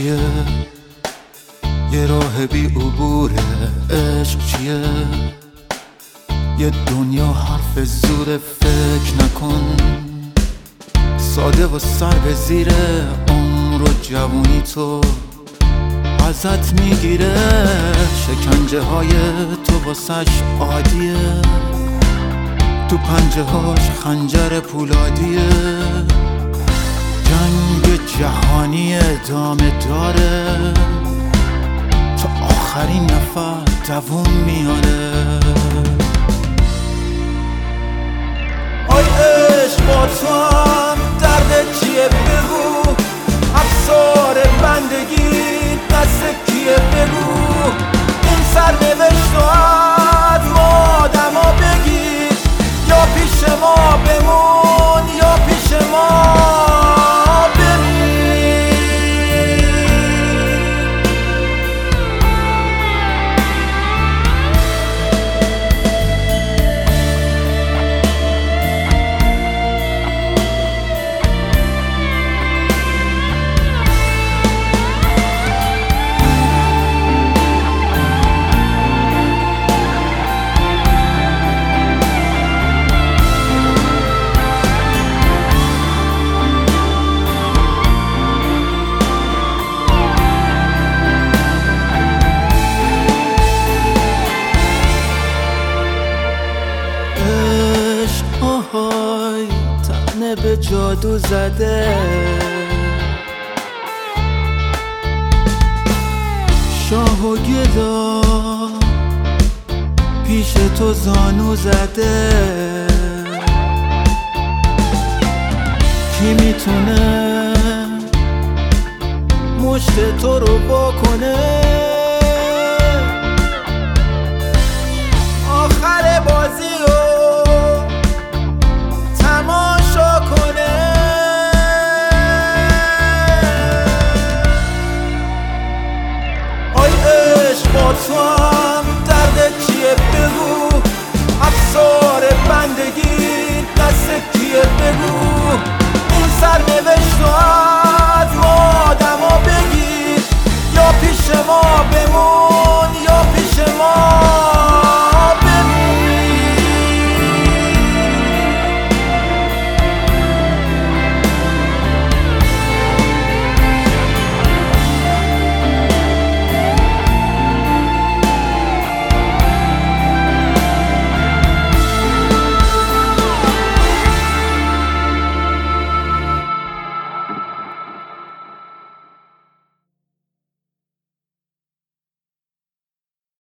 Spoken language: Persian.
چیه؟ یه راه بی عبوره. عشق چیه؟ یه دنیا حرف زور. فکر نکن ساده و سر به زیره. عمر و جوونی تو ازت میگیره. شکنجه های تو واسش عادیه. تو پنجه هاش خنجر پولادیه. جنگ جهانی ادامه داره تا آخرین نفر دووم میاره. آی عشق با تو هم درد چیه بگو. افسار بندگی دست کیه بگو. این سرنوشت رو از ما آدما بگیر. یا پیش ما بمون یا پیش ما تنه به جادو زده. شاه و گدا پیش تو زانو زده. کی میتونه مشت تو رو واکنه؟